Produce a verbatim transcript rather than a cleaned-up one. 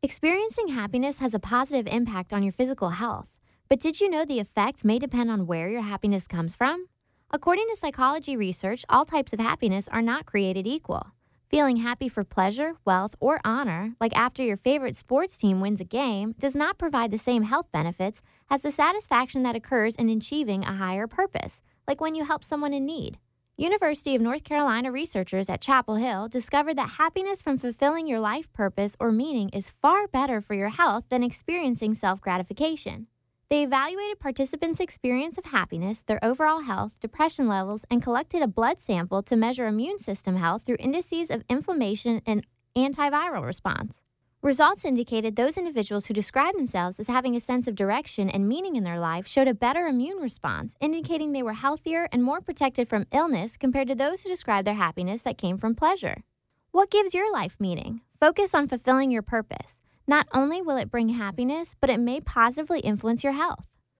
Experiencing happiness has a positive impact on your physical health. But did you know the effect may depend on where your happiness comes from? According to psychology research, all types of happiness are not created equal. Feeling happy for pleasure, wealth, or honor, like after your favorite sports team wins a game, does not provide the same health benefits as the satisfaction that occurs in achieving a higher purpose, like when you help someone in need. University of North Carolina researchers at Chapel Hill discovered that happiness from fulfilling your life purpose or meaning is far better for your health than experiencing self-gratification. They evaluated participants' experience of happiness, their overall health, depression levels, and collected a blood sample to measure immune system health through indices of inflammation and antiviral response. Results indicated those individuals who described themselves as having a sense of direction and meaning in their life showed a better immune response, indicating they were healthier and more protected from illness compared to those who described their happiness that came from pleasure. What gives your life meaning? Focus on fulfilling your purpose. Not only will it bring happiness, but it may positively influence your health.